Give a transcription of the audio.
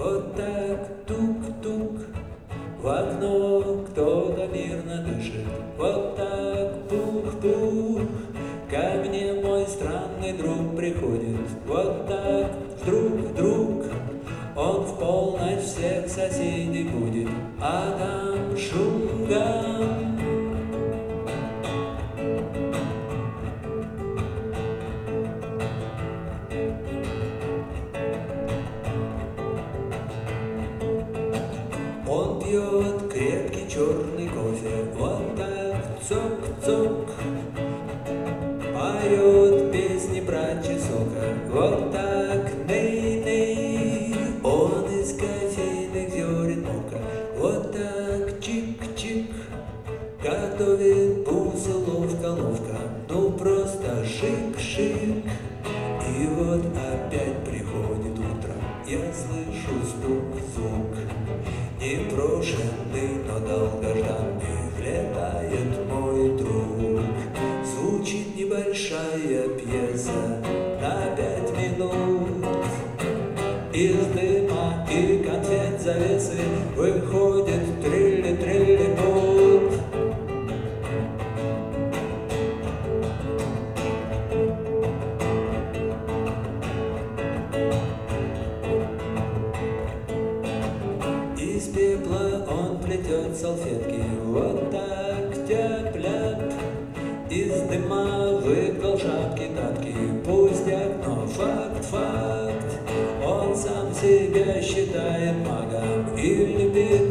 Вот так тук-тук, в окно кто-то мирно дышит. Вот так пух-пух, ко мне мой странный друг приходит. Вот так вдруг он в полночь всех соседей будет, а там шум-гам. Он пьет крепкий черный кофе, вот так цок-цок, поет песни про чесока, вот так ней-ней. Он из кофейных зерен мока, вот так чик-чик, готовит пузо ловко-ловко, ну просто шик-шик. И вот опять приходит утро, я слышу стук-звук, непрошенный, но долгожданный, влетает мой друг. Звучит небольшая пьеса на 5 минут. Из дыма и конфет завесы выходит трелли-трелли-бут. Из пепла он плетет салфетки, вот так тяп-ляп. Из дыма выткал шапки-тапки, пустяк, но факт. Он сам себя считает магом и любит